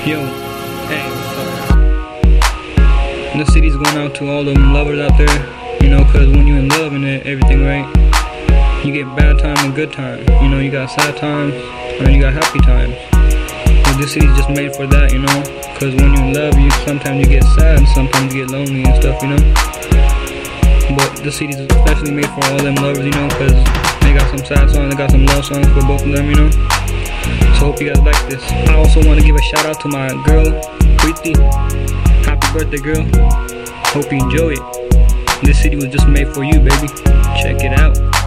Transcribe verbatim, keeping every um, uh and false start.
Yo, hey, what's up? This city's going out to all them lovers out there, you know, cause when you're in love and everything, right, you get bad times and good times. You know, you got sad times and you got happy times. But this city's just made for that, you know, cause when you're in love, you sometimes you get sad and sometimes you get lonely and stuff, you know. But this city's especially made for all them lovers, you know, cause they got some sad songs, they got some love songs for both of them, you know. So hope you guys like this. I also want to give a shout out to my girl, Preeti. Happy birthday, girl. Hope you enjoy it. This city was just made for you, baby. Check it out.